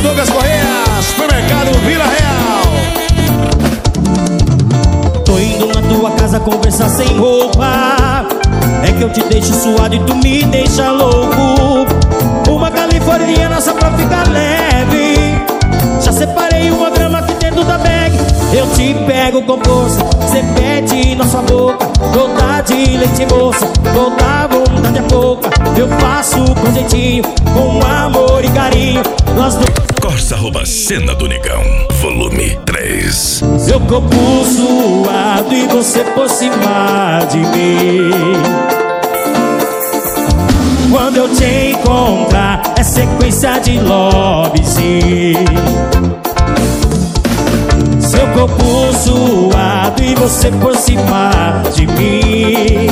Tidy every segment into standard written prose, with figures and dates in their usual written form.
Douglas Correia, supermercado Vila Real. Tô indo na tua casa conversar sem roupa. É que eu te deixo suado e tu me deixa louco. Uma californiana só pra ficar leve. Já separei uma grama aqui dentro da bag. Eu te pego com força, cê pede na sua boca. Toda de leite moça, toda vontade é pouca. Eu faço com jeitinho, com amor e carinho. Nós dois. Corsa @Cena do Negão, volume 3. Seu corpo suado e você por cima de mim. Quando eu te encontrar é sequência de lobbies. Seu corpo suado e você por cima de mim.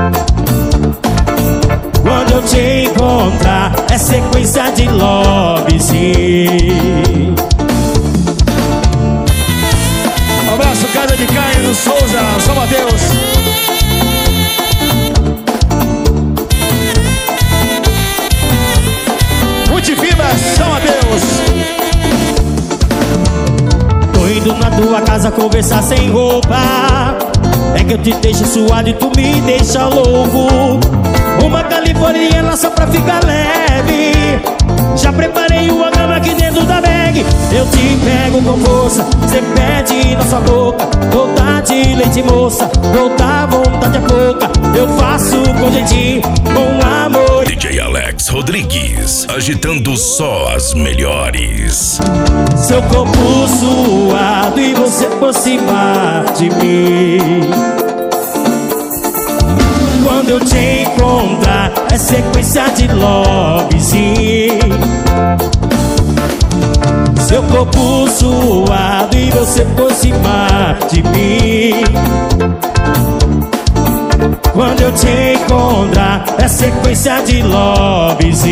Quando eu te encontrar é sequência de lobbies. Um abraço, Casa de Carne do Souza, São Mateus. Multifibras, São Mateus. Tô indo na tua casa conversar sem roupa. É que eu te deixo suado e tu me deixa louco. Uma californiana só pra ficar leve. Já preparei uma grama aqui dentro da bag. Eu te pego com força, cê pede na sua boca. Toda de leite moça, toda vontade é pouca. Eu faço com jeitinho, com amor. DJ Alex Rodrigues, agitando só as melhores. Seu corpo suado e você por cima de mim. Quando eu te encontrar é sequência de lobbies. Seu corpo suado e você por cima de mim. Quando eu te encontrar é sequência de lobbies.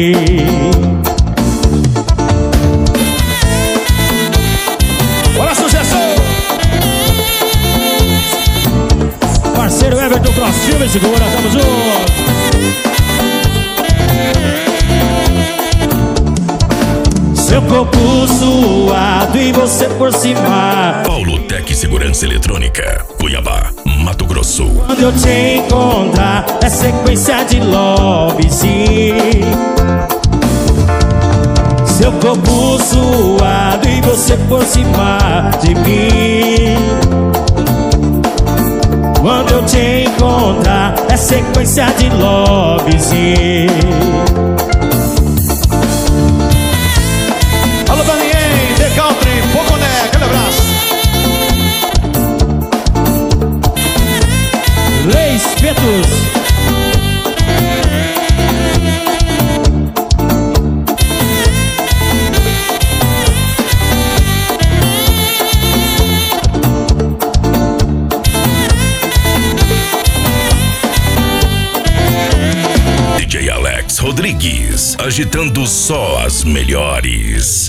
Bora, sucesso! Parceiro Everton Cross Filme, segura, tamo junto. Seu corpo suado e você por cima. Paulo Tec Segurança Eletrônica, Cuiabá, Mato Grosso. Quando eu te encontrar é sequência de lobbies. Seu corpo suado e você por cima de mim. Quando eu te encontrar é sequência de lobbies. Alô, Daniel, The Country, Poconé, aquele abraço. Leis Petos. DJ Alex Rodrigues, agitando só as melhores.